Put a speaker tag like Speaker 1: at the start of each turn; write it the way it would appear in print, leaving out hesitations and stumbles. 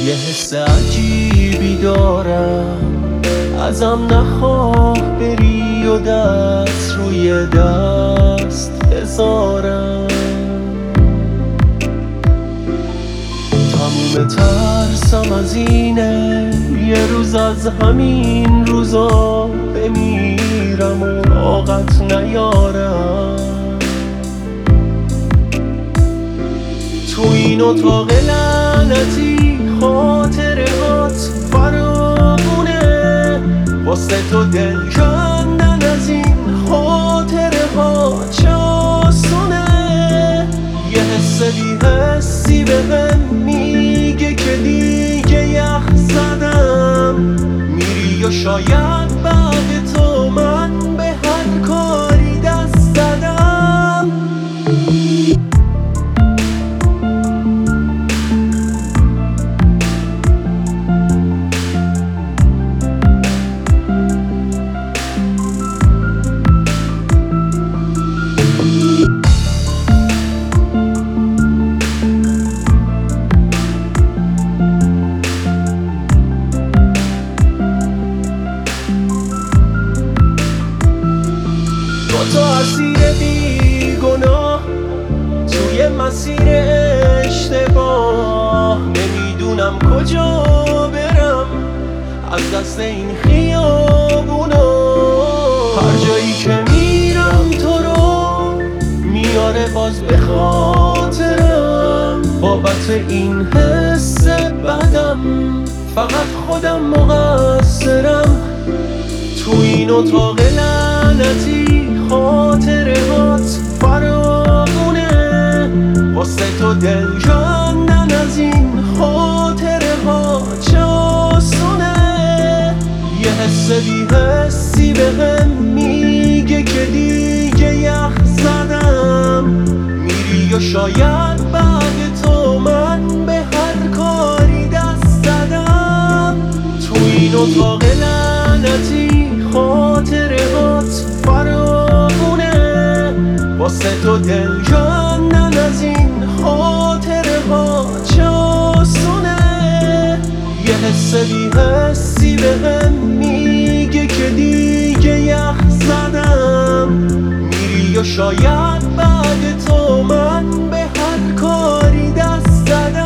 Speaker 1: یه حس عجیبی دارم، ازم نخواه بری و دست روی دست بذارم. تموم ترسم از اینه یه روز از همین روزا بمیرم و طاقت نیارم. تو این اتاق لعنتی خاطره هات فراوونه، واسه تو دل کندن از این خاطره ها چه آسونه. یه حس بی حسی بهم میگه که دیگه یخ زدم، میری و شاید بعد تو من به هر کاری دست زدم. تو اسیر بیگناه توی مسیر اشتباه، نمیدونم کجا برم از دست این خیابونا. هر جایی که میرم تو رو میاره باز به خاطرم، بابت این حس بدم فقط خودم مقصرم. تو این اتاق لعنتی خاطره هات فراوونه، واسه تو دل کندن از این خاطره ها چه آسونه. یه حس بی حسی بهم میگه که دیگه یخ زدم، میری و شاید بعد تو من به هر کاری دست زدم. تو این اتاق لعنتی خاطره هات فراوونه، واسه تو دل کندن از این خاطره ها چه آسونه. یه حس بی حسی بهم میگه که دیگه یخ زدم، میری و شاید بعد تو من به هر کاری دست زدم.